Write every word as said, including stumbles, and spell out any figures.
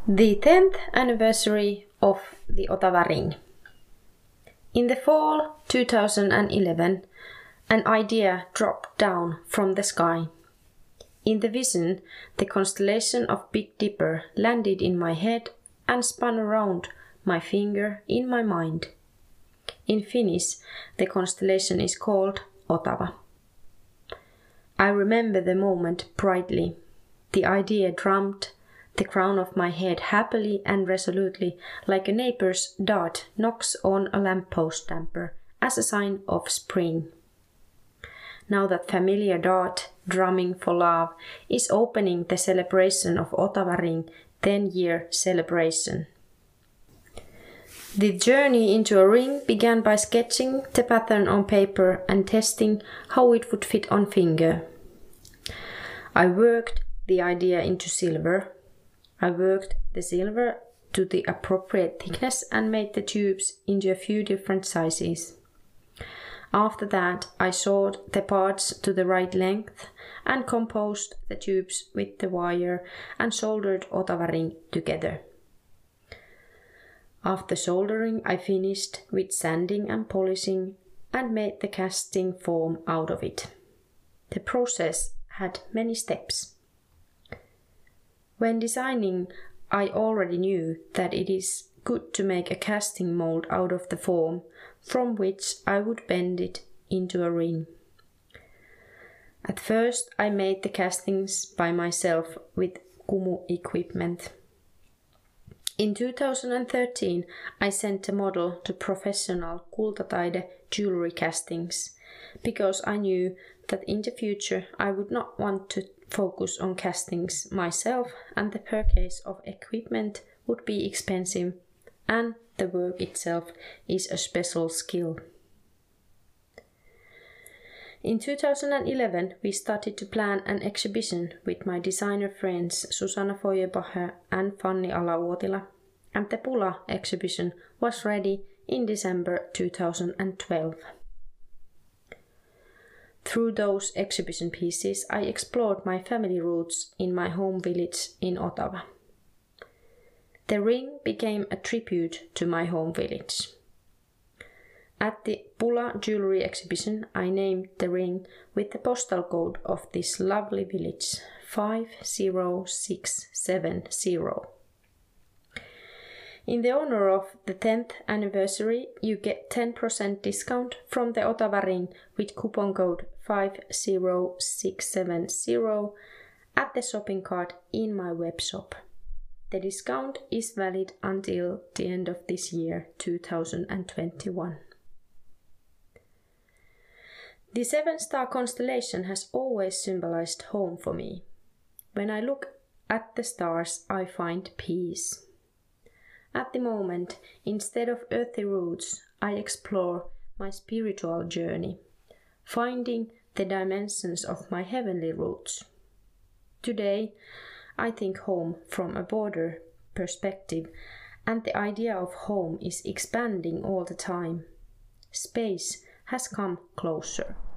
The tenth anniversary of the Ottawa Ring. In the fall two thousand eleven, an idea dropped down from the sky. In the vision, the constellation of Big Dipper landed in my head and spun around my finger in my mind. In Finnish, the constellation is called Ottawa. I remember the moment brightly. The idea drummed the crown of my head happily and resolutely, like a neighbor's dart knocks on a lamppost damper as a sign of spring. Now that familiar dart, drumming for love, is opening the celebration of Ottawa Ring ten-year celebration. The journey into a ring began by sketching the pattern on paper and testing how it would fit on finger. I worked the idea into silver. I worked the silver to the appropriate thickness and made the tubes into a few different sizes. After that, I sawed the parts to the right length and composed the tubes with the wire and soldered Ottawa Ring together. After soldering, I finished with sanding and polishing and made the casting form out of it. The process had many steps. When designing, I already knew that it is good to make a casting mold out of the form, from which I would bend it into a ring. At first, I made the castings by myself with Kumu equipment. In two thousand thirteen, I sent a model to professional Kultataide jewelry castings, because I knew that in the future I would not want to focus on castings myself, and the purchase of equipment would be expensive, and the work itself is a special skill. In two thousand eleven, we started to plan an exhibition with my designer friends Susanna Feuerbacher and Fanny Alavuotila, and the Pula exhibition was ready in December two thousand twelve. Through those exhibition pieces, I explored my family roots in my home village in Ottawa. The ring became a tribute to my home village. At the Pula jewelry exhibition, I named the ring with the postal code of this lovely village, five zero six seven zero. In the honor of the tenth anniversary, you get ten percent discount from the Ottawa Ring with coupon code five zero six seven zero at the shopping cart in my web shop. The discount is valid until the end of this year, two thousand twenty-one. The seven-star constellation has always symbolized home for me. When I look at the stars, I find peace. At the moment, instead of earthly roots, I explore my spiritual journey, finding the dimensions of my heavenly roots. Today, I think home from a broader perspective, and the idea of home is expanding all the time. Space has come closer.